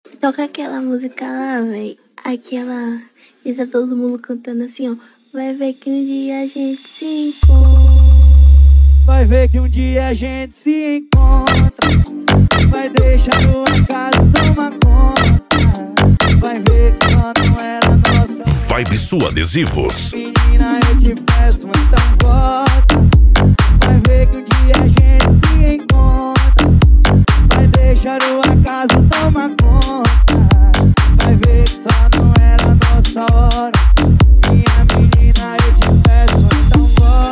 Toca aquela música lá, véi. Aquela. E tá todo mundo cantando assim, ó. Vai ver que um dia a gente se encontra. Vai ver que um dia a gente se encontra. Vai deixar no acaso tomar conta. Vai ver que só não era nossa. Vibe Sul Adesivos. Menina, eu te peço, então volta. Vai ver que um dia a gente se encontra. Vai deixar o acaso tomar conta. Vai ver que só não era nossa hora. Minha menina, eu te peço, então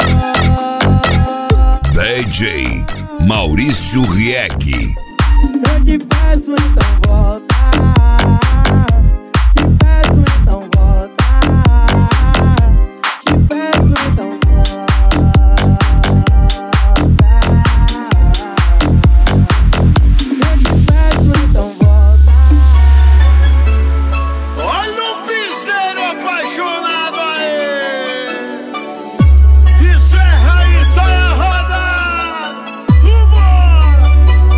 volta. DJ Maurício Rieck. Eu te peço, então volta. Te peço, então volta. Te peço, então volta. Eu te peço, então volta. Olha o piseiro apaixonado aí. Isso é Raíssa e a rodada. Vambora.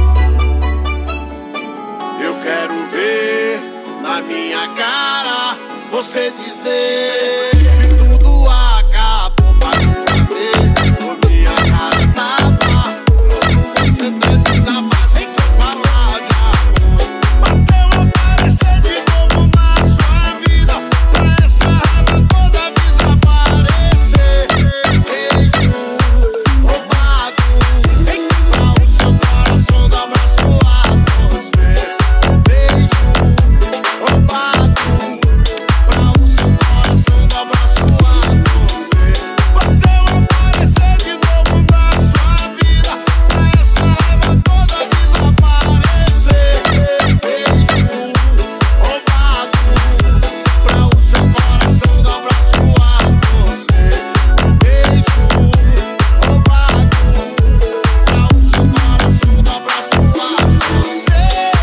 Eu quero ver na minha cara você dizer que tudo acabou pra ver. Por minha cara tava quando você treme na base sem falar de amor. Basta eu aparecer de novo na sua vida pra essa raiva toda desaparecer. Beijo roubado pra o seu coração dar abraço a você. Beijo roubado pra o seu coração dar abraço a você. Basta eu aparecer de novo na sua vida pra essa raiva toda desaparecer. Beijo roubado pra o seu coração dar abraço a você. Beijo roubado pra o seu coração dar abraço a você.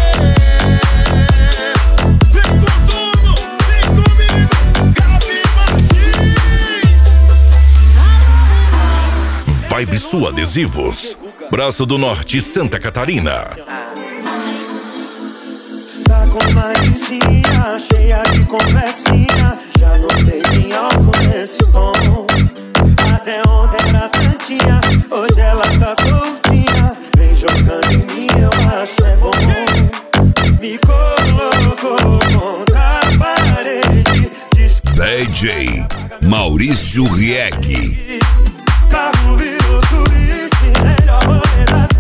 Vem com tudo, vem comigo, Gabi Martins. Vibe Sul Adesivos. Braço do Norte, Santa Catarina. Tá com malicinha, cheia de conversinha. Já notei em álcool nesse tom. Até ontem era santinha, hoje ela tá soltinha. Vem jogando em mim, eu acho é bom. Me colocou contra a parede. Diz que DJ Maurício Rieck. carro virou suíte, melhor rolê da